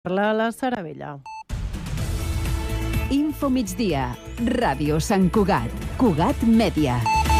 Parla la Saravella. Info migdia, Ràdio Sant Cugat, Cugat Mèdia.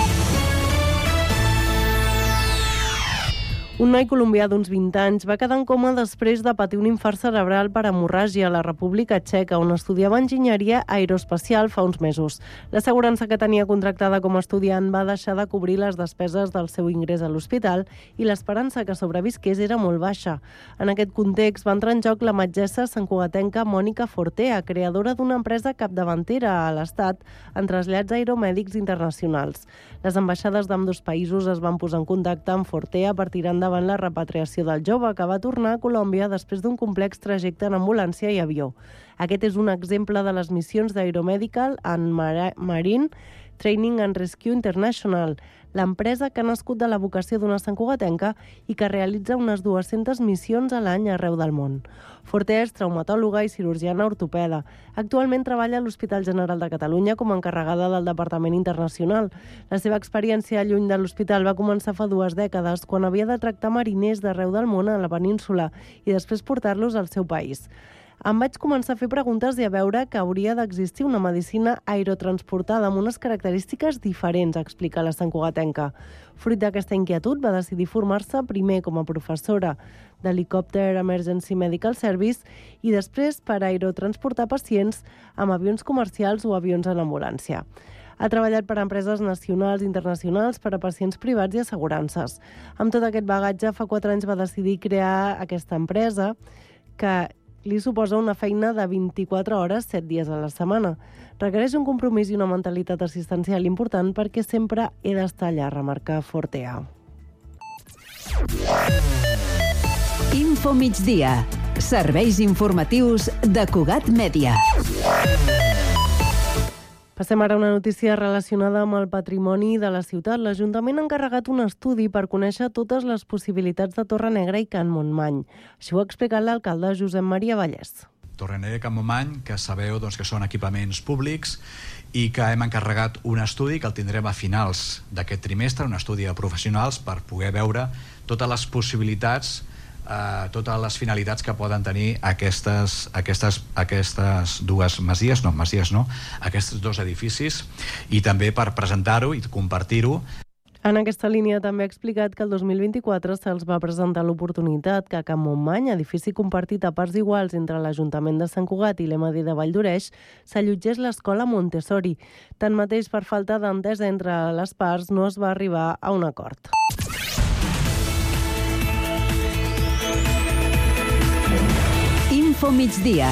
Un noi colombià d'uns 20 anys va quedar en coma després de patir un infart cerebral per hemorràgia a la República Txeca, on estudiava enginyeria aeroespacial fa uns mesos. L'assegurança que tenia contractada com a estudiant va deixar de cobrir les despeses del seu ingrés a l'hospital i l'esperança que sobrevisqués era molt baixa. En aquest context va entrar en joc la metgessa santcugatenca Mònica Fortea, creadora d'una empresa capdavantera a l'Estat en trasllats aeromèdics internacionals. Les ambaixades d'ambdós països es van posar en contacte amb Fortea per tirar endavant la repatriació del jove, que va tornar a Colòmbia després d'un complex trajecte en ambulància i avió. Aquest és un exemple de les missions d'Aeromedical and Marine Training and Rescue International, l'empresa que ha nascut de la vocació d'una santcugatenca i que realitza unes 200 missions a l'any arreu del món. Fortea és traumatòloga i cirurgiana ortopeda. Actualment treballa a l'Hospital General de Catalunya com a encarregada del Departament Internacional. La seva experiència lluny de l'hospital va començar fa 2 dècades, quan havia de tractar mariners d'arreu del món a la península i després portar-los al seu país. Em vaig començar a fer preguntes i a veure que hauria d'existir una medicina aerotransportada amb unes característiques diferents, explica la santcugatenca. Fruit d'aquesta inquietud, va decidir formar-se primer com a professora d'Helicopter Emergency Medical Service i després per aerotransportar pacients amb avions comercials o avions en ambulància. Ha treballat per a empreses nacionals i internacionals, per a pacients privats i assegurances. Amb tot aquest bagatge, fa 4 anys va decidir crear aquesta empresa que li suposa una feina de 24 hores, 7 dies a la setmana. Requereix un compromís i una mentalitat assistencial important perquè sempre he d'estar allà, remarca Fortea. Info migdia, serveis informatius de Cugat Mèdia. Passem ara a una notícia relacionada amb el patrimoni de la ciutat. L'Ajuntament ha encarregat un estudi per conèixer totes les possibilitats de Torrenegra i Can Montmany. Així ho ha explicat l'alcalde Josep Maria Vallès. Torrenegra i Can Montmany, que sabeu que són equipaments públics i que hem encarregat un estudi que el tindrem a finals d'aquest trimestre, un estudi de professionals per poder veure totes les possibilitats, totes les finalitats que poden tenir aquestes dues masies, aquests 2 edificis, i també per presentar-ho i compartir-ho. En aquesta línia també ha explicat que el 2024 se'ls va presentar l'oportunitat que a Can Montmany, edifici compartit a parts iguals entre l'Ajuntament de Sant Cugat i l'EMADI de Valldoreix, s'allotgés l'escola Montessori. Tanmateix, per falta d'entesa entre les parts, no es va arribar a un acord. Info migdia.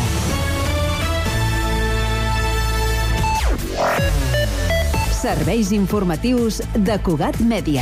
Serveis informatius de Cugat Mèdia.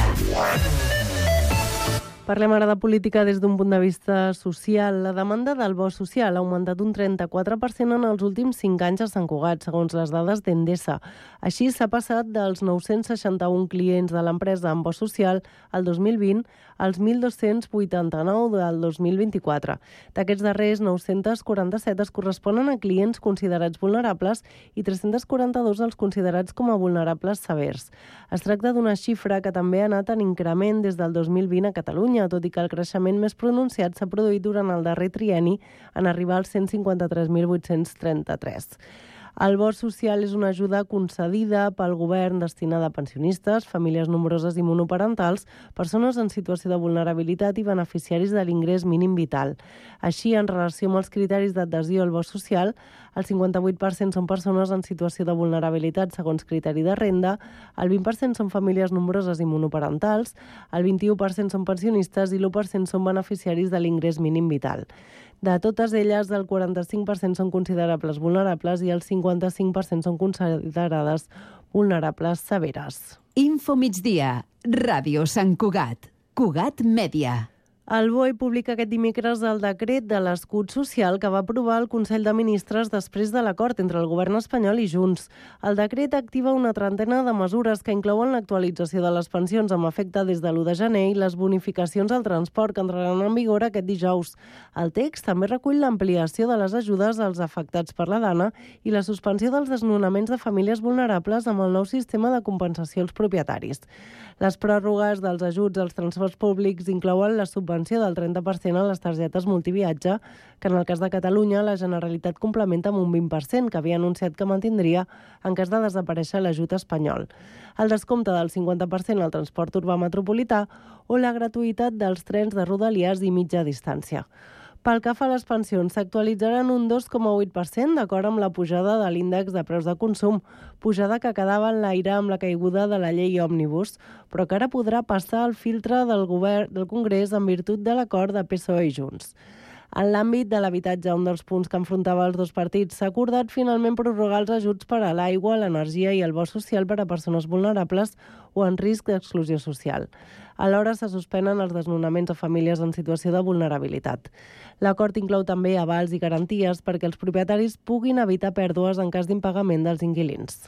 Parlem ara de política des d'un punt de vista social. La demanda del bo social ha augmentat un 34% en els últims 5 anys a Sant Cugat, segons les dades d'Endesa. Així, s'ha passat dels 961 clients de l'empresa amb bo social el 2020 als 1.289 del 2024. D'aquests darrers, 947 es corresponen a clients considerats vulnerables i 342 els considerats com a vulnerables severs. Es tracta d'una xifra que també ha anat en increment des del 2020 a Catalunya, tot i que el creixement més pronunciat s'ha produït durant el darrer trienni en arribar als 153.833. El bo social és una ajuda concedida pel govern destinada a pensionistes, famílies nombroses i monoparentals, persones en situació de vulnerabilitat i beneficiaris de l'ingrés mínim vital. Així, en relació amb els criteris d'adhesió al bo social, el 58% són persones en situació de vulnerabilitat segons criteri de renda, el 20% són famílies nombroses i monoparentals, el 21% són pensionistes i l'1% són beneficiaris de l'ingrés mínim vital. De totes elles, el 45% són considerables vulnerables i el 55% són considerades vulnerables severes. Info migdia, Ràdio Sant Cugat, Cugat Mèdia. El BOE publica aquest dimecres el decret de l'escut social que va aprovar el Consell de Ministres després de l'acord entre el govern espanyol i Junts. El decret activa una trentena de mesures que inclouen l'actualització de les pensions amb efecte des de l'1 de gener i les bonificacions al transport que entraran en vigor aquest dijous. El text també recull l'ampliació de les ajudes als afectats per la dana i la suspensió dels desnonaments de famílies vulnerables amb el nou sistema de compensació als propietaris. Les pròrrogues dels ajuts als transports públics inclouen les subvencions subvenció del 30% a les targetes multiviatge, que en el cas de Catalunya la Generalitat complementa amb un 20%, que havia anunciat que mantindria en cas de desaparèixer l'ajut espanyol. El descompte del 50% al transport urbà metropolità o la gratuïtat dels trens de rodalies i mitja distància. Pel que fa a les pensions, s'actualitzaran un 2,8% d'acord amb la pujada de l'índex de preus de consum, pujada que quedava en l'aire amb la caiguda de la llei Òmnibus, però que ara podrà passar al filtre del govern del Congrés en virtut de l'acord de PSOE i Junts. En l'àmbit de l'habitatge, un dels punts que enfrontava els dos partits, s'ha acordat finalment prorrogar els ajuts per a l'aigua, l'energia i el bo social per a persones vulnerables o en risc d'exclusió social. Alhora se suspenen els desnonaments a famílies en situació de vulnerabilitat. L'acord inclou també avals i garanties perquè els propietaris puguin evitar pèrdues en cas d'impagament dels inquilins.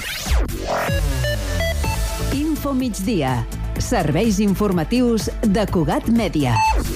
Info migdia. Serveis informatius de Cugat Mèdia.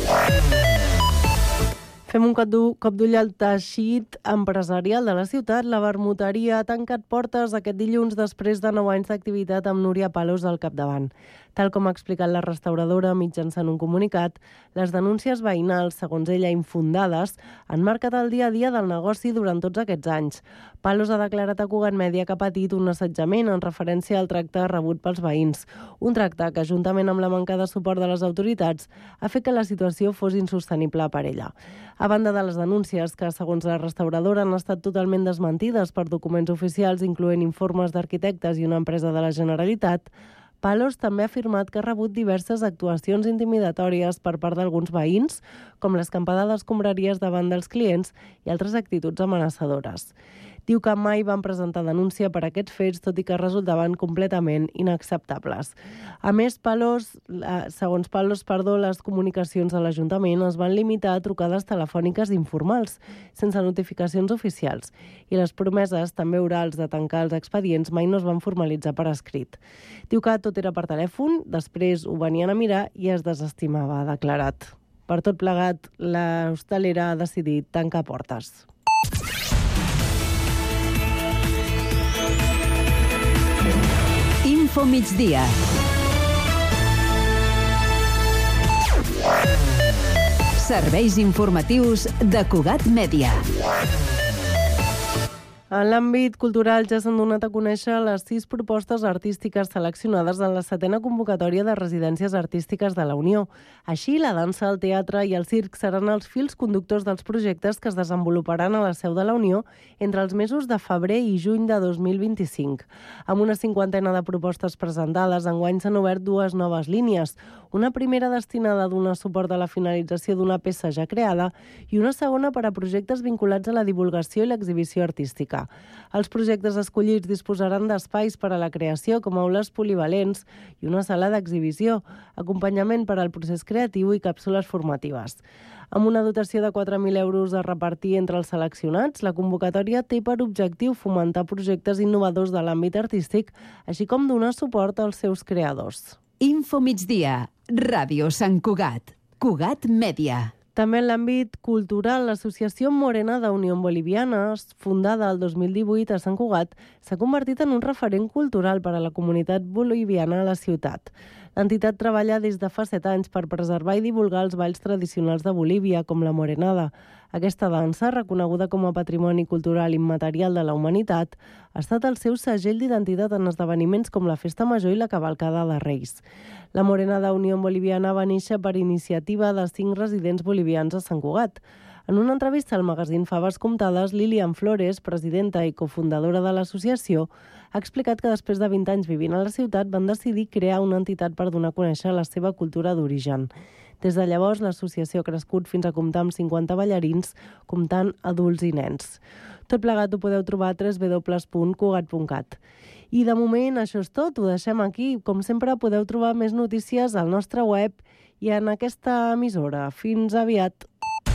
Fem un cop d'ull al teixit empresarial de la ciutat. La vermuteria ha tancat portes aquest dilluns després de 9 anys d'activitat amb Núria Palos al capdavant. Tal com ha explicat la restauradora mitjançant un comunicat, les denúncies veïnals, segons ella infundades, han marcat el dia a dia del negoci durant tots aquests anys. Palos ha declarat a Cugat Mèdia que ha patit un assetjament en referència al tracte rebut pels veïns. Un tracte que, juntament amb la manca de suport de les autoritats, ha fet que la situació fos insostenible per ella. A banda de les denúncies, que segons la restauradora han estat totalment desmentides per documents oficials, incloent informes d'arquitectes i una empresa de la Generalitat, Palos també ha afirmat que ha rebut diverses actuacions intimidatòries per part d'alguns veïns, com l'escampada d'escombraries davant dels clients i altres actituds amenaçadores. Diu que mai van presentar denúncia per aquests fets, tot i que resultaven completament inacceptables. A més, segons Palos, les comunicacions de l'Ajuntament es van limitar a trucades telefòniques informals, sense notificacions oficials, i les promeses, també orals, de tancar els expedients mai no es van formalitzar per escrit. Diu que tot era per telèfon, després ho venien a mirar i es desestimava, ha declarat. Per tot plegat, l'hostalera ha decidit tancar portes. Info migdia. Serveis informatius de Cugat Mèdia. En l'àmbit cultural ja s'han donat a conèixer les 6 propostes artístiques seleccionades en la 7a convocatòria de residències artístiques de la Unió. Així, la dansa, el teatre i el circ seran els fils conductors dels projectes que es desenvoluparan a la seu de la Unió entre els mesos de febrer i juny de 2025. Amb una 50ena de propostes presentades, enguany s'han obert 2 noves línies. Una primera destinada a donar suport a la finalització d'una peça ja creada i una segona per a projectes vinculats a la divulgació i l'exhibició artística. Els projectes escollits disposaran d'espais per a la creació com aules polivalents i una sala d'exhibició, acompanyament per al procés creatiu i càpsules formatives. Amb una dotació de 4.000 euros a repartir entre els seleccionats, la convocatòria té per objectiu fomentar projectes innovadors de l'àmbit artístic, així com donar suport als seus creadors. Info migdia. Ràdio Sant Cugat. Cugat Mèdia. També en l'àmbit cultural, l'Associació Morena d'Unió Boliviana, fundada el 2018 a Sant Cugat, s'ha convertit en un referent cultural per a la comunitat boliviana a la ciutat. L'entitat treballa des de fa 7 anys per preservar i divulgar els balls tradicionals de Bolívia, com la morenada. Aquesta dansa, reconeguda com a patrimoni cultural immaterial de la humanitat, ha estat el seu segell d'identitat en esdeveniments com la Festa Major i la Cavalcada de Reis. La Morenada Unió Boliviana va néixer per iniciativa de 5 residents bolivians a Sant Cugat. En una entrevista al magazín Faves Comptades, Lilian Flores, presidenta i cofundadora de l'associació, ha explicat que després de 20 anys vivint a la ciutat van decidir crear una entitat per donar a conèixer la seva cultura d'origen. Des de llavors, l'associació ha crescut fins a comptar amb 50 ballarins, comptant adults i nens. Tot plegat ho podeu trobar a www.cugat.cat. I de moment això és tot, ho deixem aquí. Com sempre podeu trobar més notícies al nostre web i en aquesta emissora. Fins aviat!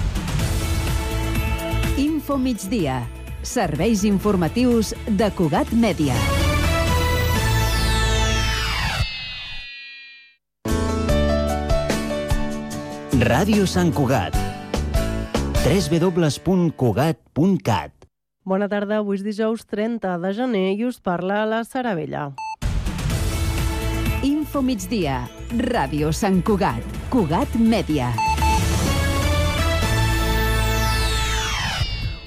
Info migdia. Serveis informatius de Cugat Mèdia. Ràdio Sant Cugat. www.cugat.cat. Bona tarda, avui és dijous 30 de gener i us parla la Sara Vella. Info migdia. Ràdio Sant Cugat. Cugat Mèdia.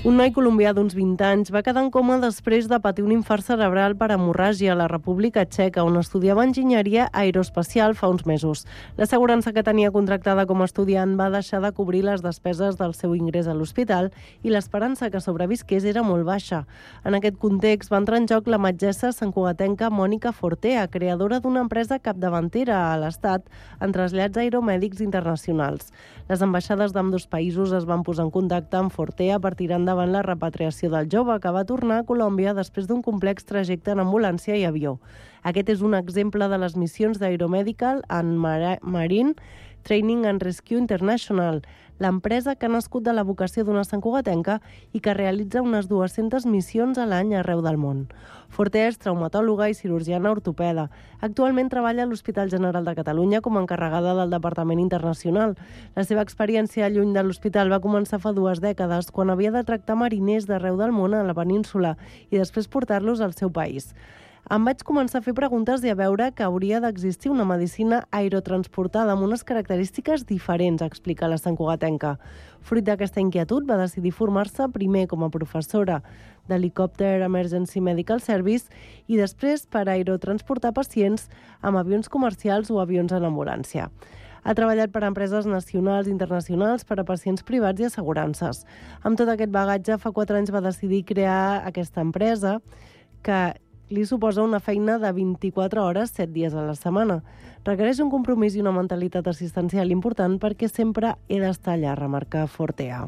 Un noi colombià d'uns 20 anys va quedar en coma després de patir un infart cerebral per hemorràgia a la República Txeca, on estudiava enginyeria aeroespacial fa uns mesos. L'assegurança que tenia contractada com a estudiant va deixar de cobrir les despeses del seu ingrés a l'hospital i l'esperança que sobrevisqués era molt baixa. En aquest context va entrar en joc la metgessa santcugatenca Mònica Fortea, creadora d'una empresa capdavantera a l'Estat en trasllats aeromèdics internacionals. Les ambaixades d'ambdós països es van posar en contacte amb Fortea per tirar endavant la repatriació del jove, que va tornar a Colòmbia després d'un complex trajecte en ambulància i avió. Aquest és un exemple de les missions d'Aeromedical and Marine Training and Rescue International, l'empresa que ha nascut de la vocació d'una santcugatenca i que realitza unes 200 missions a l'any arreu del món. Fortea és traumatòloga i cirurgiana ortopeda. Actualment treballa a l'Hospital General de Catalunya com a encarregada del Departament Internacional. La seva experiència lluny de l'hospital va començar fa 2 dècades, quan havia de tractar mariners d'arreu del món a la península i després portar-los al seu país. Em vaig començar a fer preguntes i a veure que hauria d'existir una medicina aerotransportada amb unes característiques diferents, explica la santcugatenca. Fruit d'aquesta inquietud, va decidir formar-se primer com a professora d'Helicopter Emergency Medical Service i després per aerotransportar pacients amb avions comercials o avions en ambulància. Ha treballat per a empreses nacionals i internacionals, per a pacients privats i assegurances. Amb tot aquest bagatge, fa 4 anys va decidir crear aquesta empresa que li suposa una feina de 24 hores, 7 dies a la setmana. Requereix un compromís i una mentalitat assistencial important perquè sempre he d'estar allà, remarca Fortea.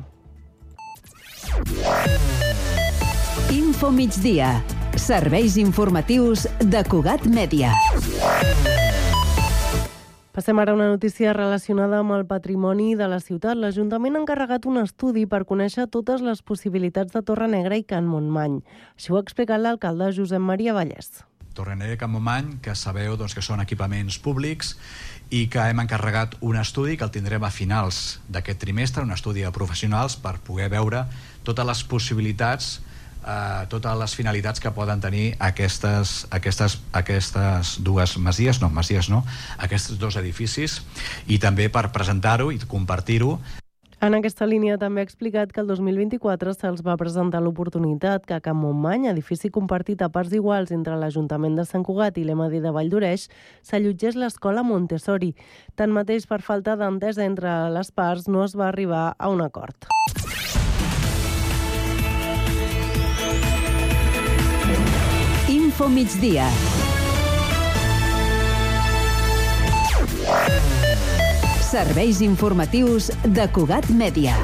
Info migdia. Serveis informatius de Cugat Mèdia. Passem ara a una notícia relacionada amb el patrimoni de la ciutat. L'Ajuntament ha encarregat un estudi per conèixer totes les possibilitats de Torrenegra i Can Montmany. Això ho ha explicat l'alcalde Josep Maria Vallès. Torrenegra i Can Montmany, que sabeu que són equipaments públics i que hem encarregat un estudi que el tindrem a finals d'aquest trimestre, un estudi de professionals per poder veure totes les possibilitats, totes les finalitats que poden tenir aquestes dues masies, aquests 2 edificis, i també per presentar-ho i compartir-ho. En aquesta línia també ha explicat que el 2024 se'ls va presentar l'oportunitat que a Can Montmany, edifici compartit a parts iguals entre l'Ajuntament de Sant Cugat i l'EMADI de Valldoreix, s'allotgés l'escola Montessori. Tanmateix, per falta d'entesa entre les parts, no es va arribar a un acord. Info migdia. Serveis informatius de Cugat Mèdia.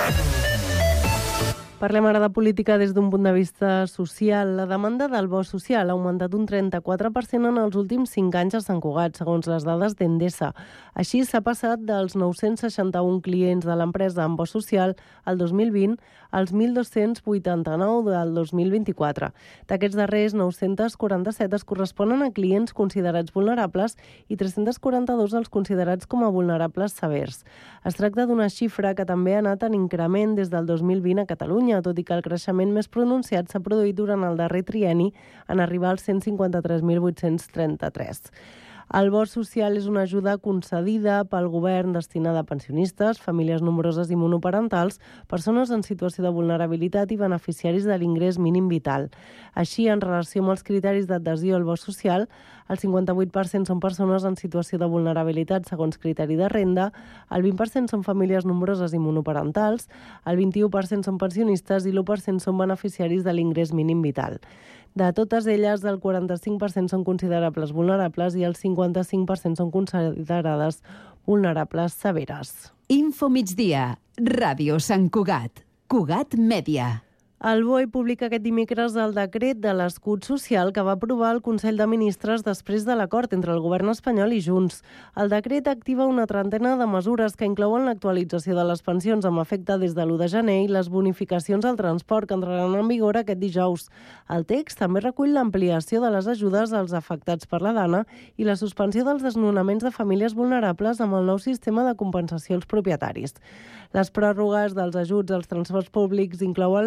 Parlem ara de política des d'un punt de vista social. La demanda del bo social ha augmentat un 34% en els últims 5 anys a Sant Cugat, segons les dades d'Endesa. Així, s'ha passat dels 961 clients de l'empresa en bo social el 2020 als 1.289 del 2024. D'aquests darrers, 947 es corresponen a clients considerats vulnerables i 342 els considerats com a vulnerables severs. Es tracta d'una xifra que també ha anat en increment des del 2020 a Catalunya, tot i que el creixement més pronunciat s'ha produït durant el darrer trienni en arribar als 153.833. El bo social és una ajuda concedida pel govern destinada a pensionistes, famílies nombroses i monoparentals, persones en situació de vulnerabilitat i beneficiaris de l'ingrés mínim vital. Així, en relació amb els criteris d'adhesió al bo social, el 58% són persones en situació de vulnerabilitat segons criteri de renda, el 20% són famílies nombroses i monoparentals, el 21% són pensionistes i l'1% són beneficiaris de l'ingrés mínim vital. De totes elles, el 45% són considerables vulnerables i el 55% són considerades vulnerables severes. Info migdia. Ràdio Sant Cugat. Cugat Mèdia. El BOE publica aquest dimecres el decret de l'escut social que va aprovar el Consell de Ministres després de l'acord entre el govern espanyol i Junts. El decret activa una trentena de mesures que inclouen l'actualització de les pensions amb efecte des de l'1 de gener i les bonificacions al transport que entraran en vigor aquest dijous. El text també recull l'ampliació de les ajudes als afectats per la dana i la suspensió dels desnonaments de famílies vulnerables amb el nou sistema de compensació als propietaris. Les pròrrogues dels ajuts als transports públics inclouen les subvencions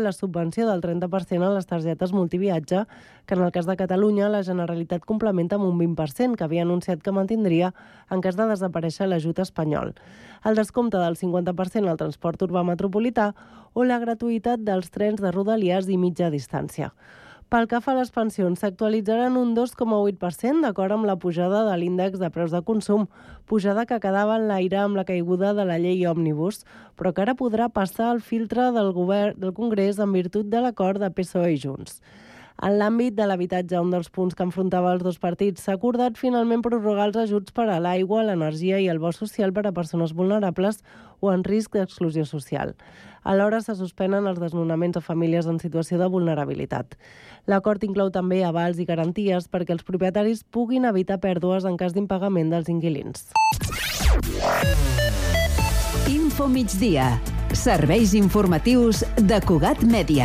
extensió del 30% a les targetes multiviatge, que en el cas de Catalunya la Generalitat complementa amb un 20%, que havia anunciat que mantindria en cas de desaparèixer l'ajut espanyol. El descompte del 50% al transport urbà metropolità o la gratuïtat dels trens de Rodalies i mitja distància. Pel que fa a les pensions, s'actualitzaran un 2,8% d'acord amb la pujada de l'índex de preus de consum, pujada que quedava en l'aire amb la caiguda de la llei Òmnibus, però que ara podrà passar al filtre del govern del Congrés en virtut de l'acord de PSOE i Junts. En l'àmbit de l'habitatge, un dels punts que enfrontava els dos partits, s'ha acordat finalment prorrogar els ajuts per a l'aigua, l'energia i el bo social per a persones vulnerables o en risc d'exclusió social. Alhora se suspenen els desnonaments a famílies en situació de vulnerabilitat. L'acord inclou també avals i garanties perquè els propietaris puguin evitar pèrdues en cas d'impagament dels inquilins. Info migdia. Serveis informatius de Cugat Mèdia.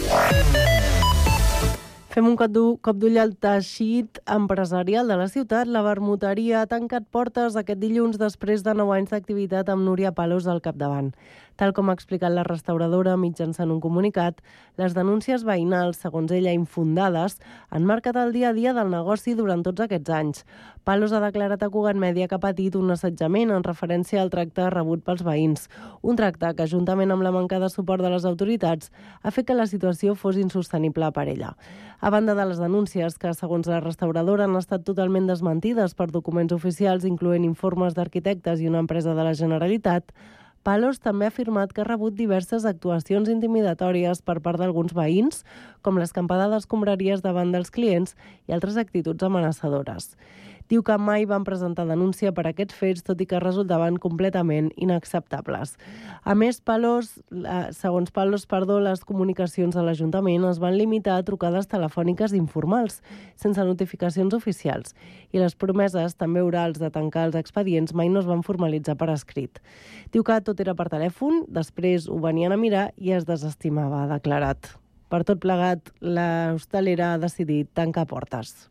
Fem un cop d'ull al teixit empresarial de la ciutat. La vermuteria ha tancat portes aquest dilluns després de 9 anys d'activitat amb Núria Palos al capdavant. Tal com ha explicat la restauradora mitjançant un comunicat, les denúncies veïnals, segons ella infundades, han marcat el dia a dia del negoci durant tots aquests anys. Palos ha declarat a Cugat Mèdia que ha patit un assetjament en referència al tracte rebut pels veïns. Un tracte que, juntament amb la manca de suport de les autoritats, ha fet que la situació fos insostenible per ella. A banda de les denúncies, que segons la restauradora han estat totalment desmentides per documents oficials, incloent informes d'arquitectes i una empresa de la Generalitat, Palos també ha afirmat que ha rebut diverses actuacions intimidatòries per part d'alguns veïns, com l'escampada d'escombraries davant dels clients i altres actituds amenaçadores. Diu que mai van presentar denúncia per aquests fets, tot i que resultaven completament inacceptables. A més, segons Palos, les comunicacions de l'Ajuntament es van limitar a trucades telefòniques informals, sense notificacions oficials, i les promeses, també orals, de tancar els expedients mai no es van formalitzar per escrit. Diu que tot era per telèfon, després ho venien a mirar i es desestimava, ha declarat. Per tot plegat, l'hostalera ha decidit tancar portes.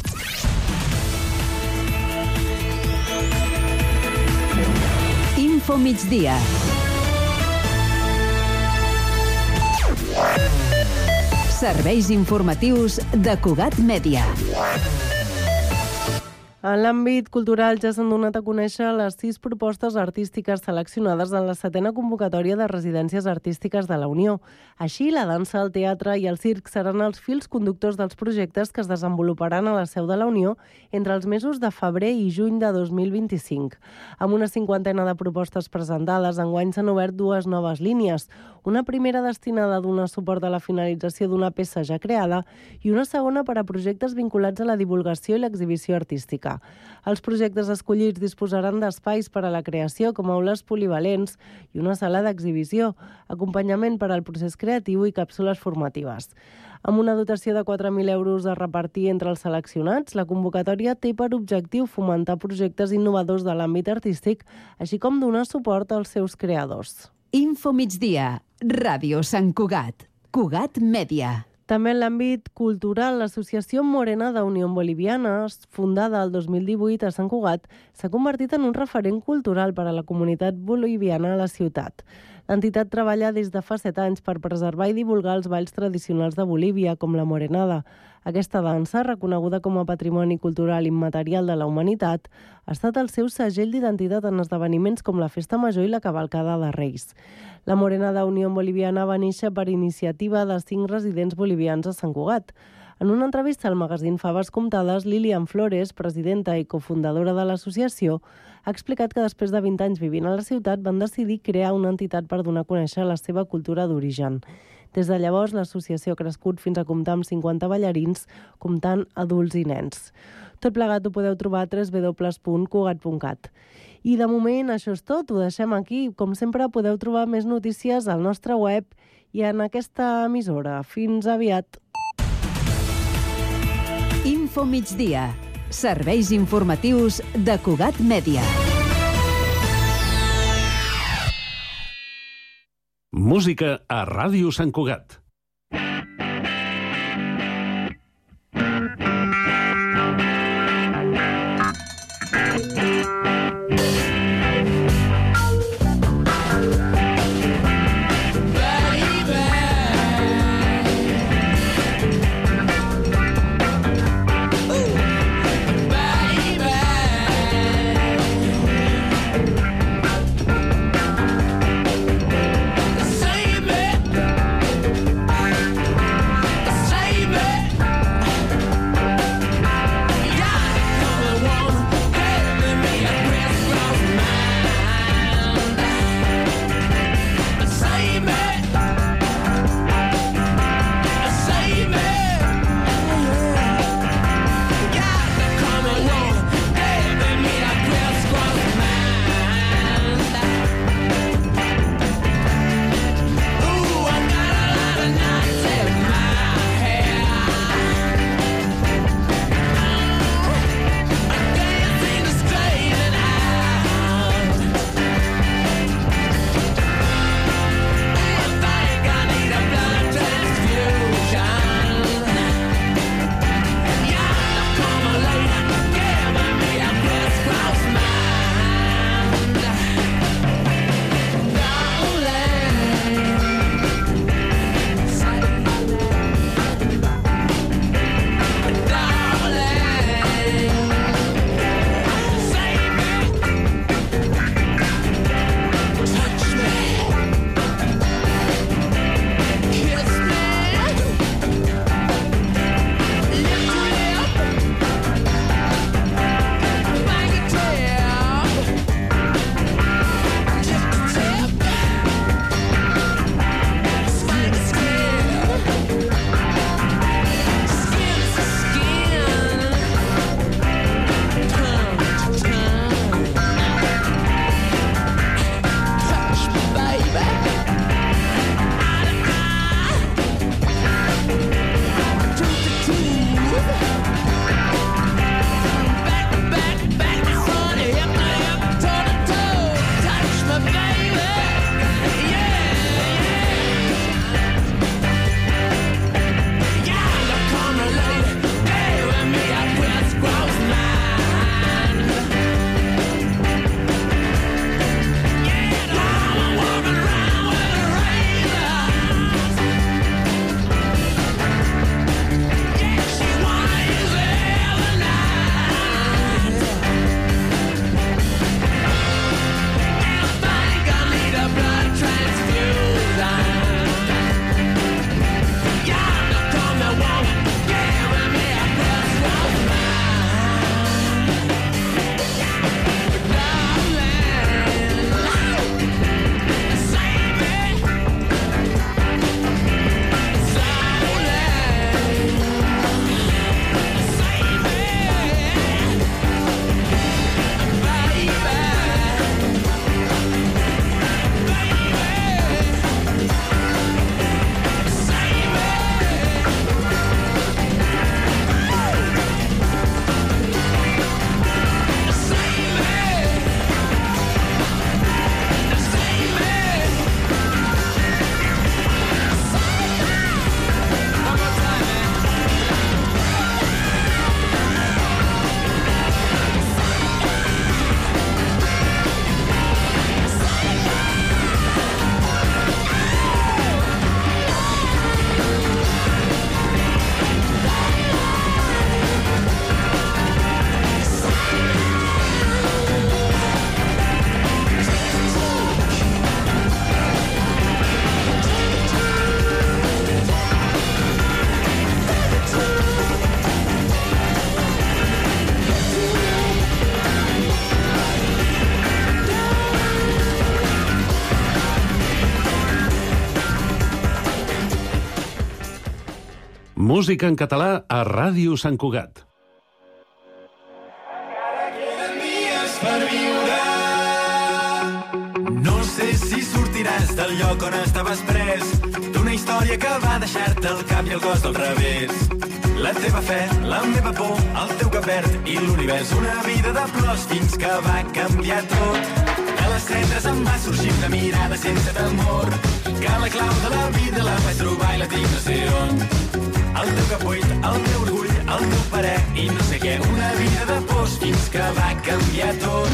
Info migdia. Serveis informatius de Cugat Mèdia. En l'àmbit cultural ja s'han donat a conèixer les 6 propostes artístiques seleccionades en la 7a convocatòria de residències artístiques de la Unió. Així, la dansa, el teatre i el circ seran els fils conductors dels projectes que es desenvoluparan a la seu de la Unió entre els mesos de febrer i juny de 2025. Amb una 50ena de propostes presentades, enguany s'han obert 2 noves línies. Una primera destinada a donar suport a la finalització d'una peça ja creada i una segona per a projectes vinculats a la divulgació i l'exhibició artística. Els projectes escollits disposaran d'espais per a la creació com aules polivalents i una sala d'exhibició, acompanyament per al procés creatiu i càpsules formatives. Amb una dotació de 4.000 euros a repartir entre els seleccionats, la convocatòria té per objectiu fomentar projectes innovadors de l'àmbit artístic, així com donar suport als seus creadors. Info migdia. Ràdio Sant Cugat. Cugat Mèdia. També en l'àmbit cultural, l'Associació Morena d'Unió Boliviana, fundada el 2018 a Sant Cugat, s'ha convertit en un referent cultural per a la comunitat boliviana a la ciutat. L'entitat treballa des de fa 7 anys per preservar i divulgar els balls tradicionals de Bolívia, com la morenada. Aquesta dansa, reconeguda com a patrimoni cultural immaterial de la humanitat, ha estat el seu segell d'identitat en esdeveniments com la Festa Major i la Cavalcada de Reis. La Morenada Unió Boliviana va néixer per iniciativa de 5 residents bolivians a Sant Cugat. En una entrevista al magazín Faves Comptades, Lilian Flores, presidenta i cofundadora de l'associació, ha explicat que després de 20 anys vivint a la ciutat van decidir crear una entitat per donar a conèixer la seva cultura d'origen. Des de llavors, l'associació ha crescut fins a comptar amb 50 ballarins, comptant adults i nens. Tot plegat ho podeu trobar a www.cugat.cat. I de moment això és tot, ho deixem aquí. Com sempre podeu trobar més notícies al nostre web i en aquesta emissora. Fins aviat! Info migdia. Serveis informatius de Cugat Mèdia. Música a Ràdio Sant Cugat. Música en català a Ràdio Sant Cugat. Per viure. No sé si sortiràs del lloc on estaves pres, d'una història que va deixar-te el cap i el cos del revés. La teva fe, la meva por, el teu cap verd i l'univers. Una vida de plors fins que va canviar tot. De les cendres em va sorgir una mirada sense temor, que la clau de la vida la vaig trobar i la tinc no sé on. El teu cap buit, el teu orgull, el teu parer i no sé què. Una vida de pors fins que va canviar tot.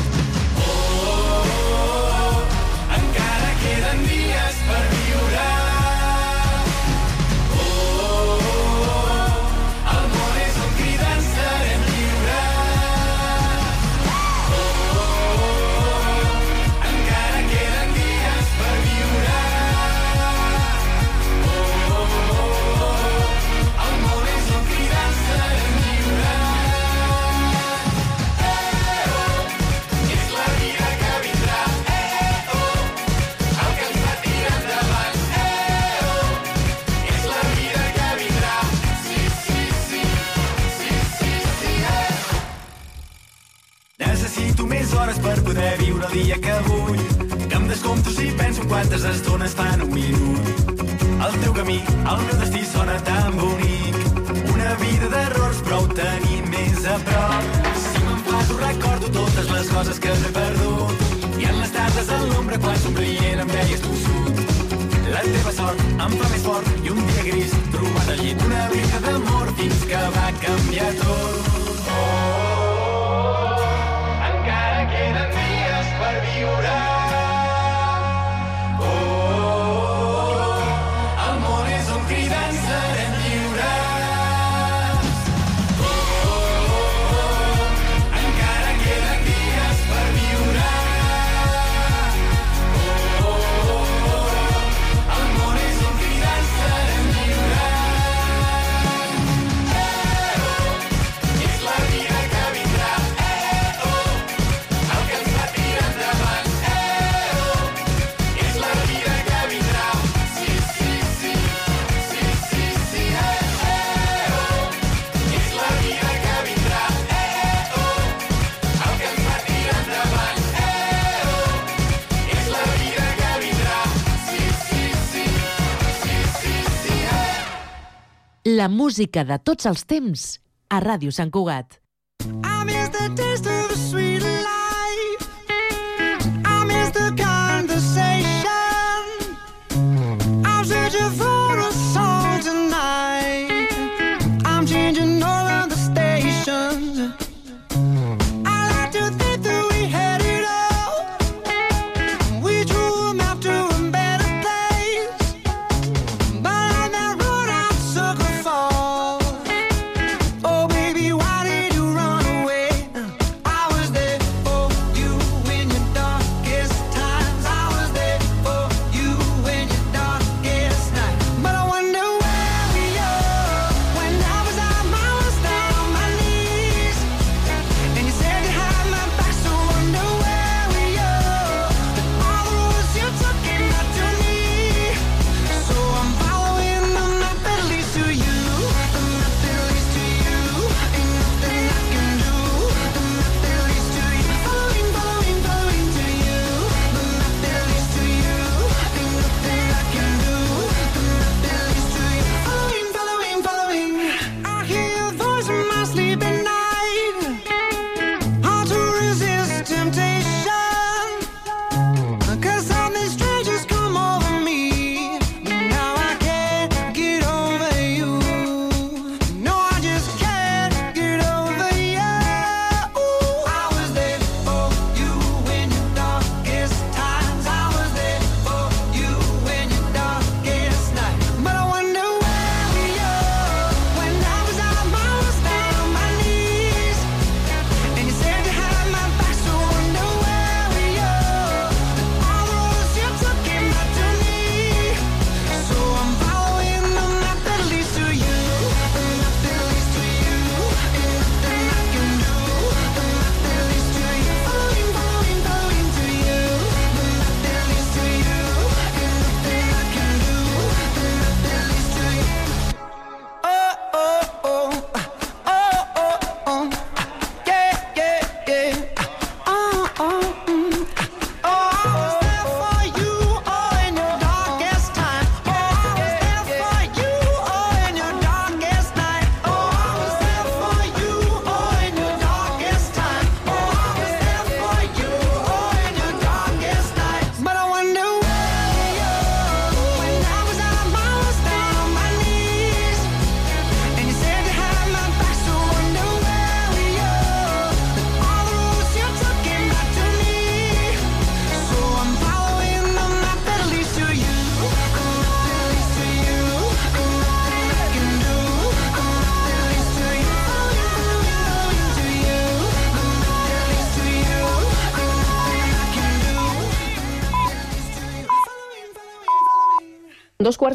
Encara queden dies per viure. El món és un cridant, serem lliures. Encara queden dies per viure. El món és un cridant, serem lliures. És la vida que vindrà. El que ens va tirar endavant. És la vida que vindrà. Sí, sí, sí. Sí, sí, sí. Necessito més hores per poder viure el dia que vull, que em descompto si penso en quantes estones fan un minut. El teu camí, el meu destí sona tan bonic. Una vida d'errors prou tenir més a prop. Si m'enfado recordo totes les coses que he perdut, i en les tardes a l'ombra quan somrient em veies tossut. La teva sort em fa més fort i un dia gris trobat al llit. Una vida d'amor fins que va canviar tot. Encara queden dies per viure. El món és un cridant, serem lliures. Encara queden dies per viure. El món és un cridant, serem lliures. És la vida que vindrà. El que ens va tirar endavant. És la vida que vindrà. Sí, sí, sí. Sí, sí, sí. És la vida que vindrà. El que ens va tirar endavant. És la vida que vindrà. Sí, sí, sí. Sí, sí, sí. La música de tots els temps a Ràdio Sant Cugat. I miss the taste of the sweet life. I miss the conversation. I'm searching for a song tonight. I'm changing all of the stations. I like to think that we had it all. We drew a map to a better place. But on that road I took a fall. Oh baby, why did you run away? 2 quarts